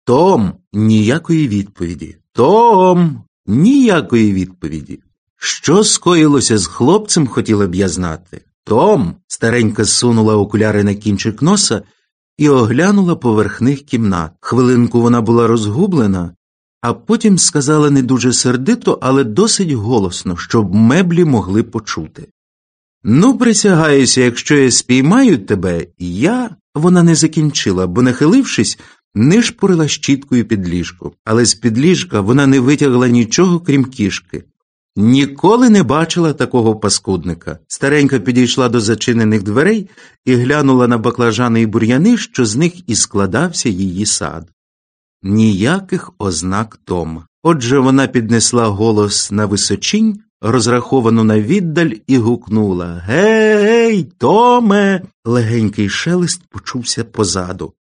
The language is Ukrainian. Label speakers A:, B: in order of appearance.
A: Том, ніякої відповіді. Том, ніякої відповіді. Що скоїлося з хлопцем, хотіла б я знати. Том, старенька зсунула окуляри на кінчик носа і оглянула поверхних кімнат. Хвилинку вона була розгублена, а потім сказала не дуже сердито, але досить голосно, щоб меблі могли почути. Ну, присягаюся, якщо я спіймаю тебе, Вона не закінчила, бо, нахилившись, нишпорила щіткою під ліжко. Але з-під ліжка вона не витягла нічого, крім кішки. Ніколи не бачила такого паскудника. Старенька підійшла до зачинених дверей і глянула на баклажани і бур'яни, що з них і складався її сад. Ніяких ознак Тома. Отже, вона піднесла голос на височінь, розраховану на віддаль, і гукнула: «Гей, Томе!» Легенький шелест почувся позаду.